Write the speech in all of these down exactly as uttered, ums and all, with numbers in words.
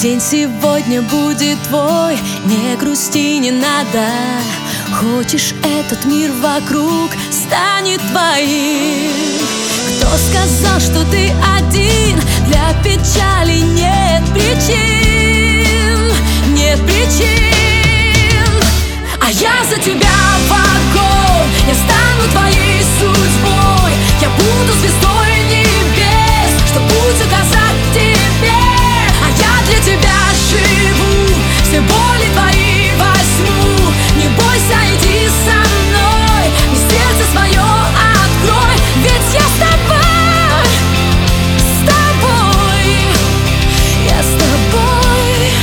День сегодня будет твой, не грусти, не надо. Хочешь, этот мир вокруг станет твоим. Кто сказал, что ты один? Для печали нет причин, нет причин. А я за тебя в огонь, я стану твоей судьбой. Я буду звездой небес, что путь указать тебе. А я для тебя живу, все боли твои возьму. Не бойся, иди со мной, и сердце свое открой. Ведь я с тобой, с тобой, я с тобой.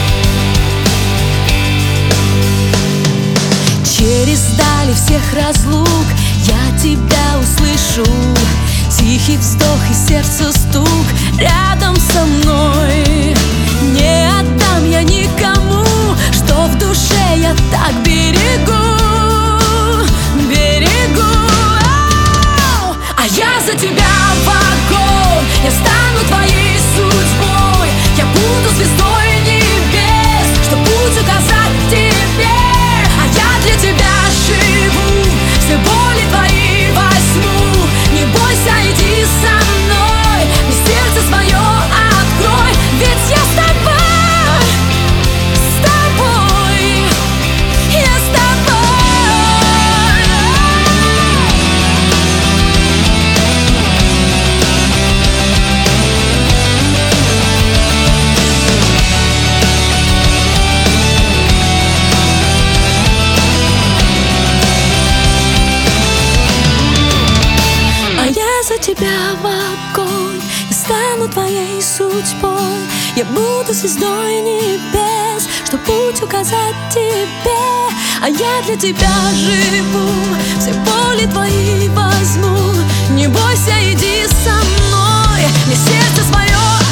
Через дали всех разлук я тебя услышу. Тихий вздох и сердцу стук рядом со мной. Не отдам я никому, что в душе я так берегу, берегу. А я за тебя в огонь, я стану твоей судьбой. Я буду звездой небес, что путь указать тебе. А я для тебя живу, все боли твои возьму. Не бойся, иди со мной, и сердце свое открой. Ведь я с тобой, с тобой, я с тобой. А я за тебя в огонь, я стану твоей судьбой. Я буду звездой небес, что путь указать тебе. А я для тебя живу, все боли твои возьму. Не бойся, иди со мной, мне сердце свое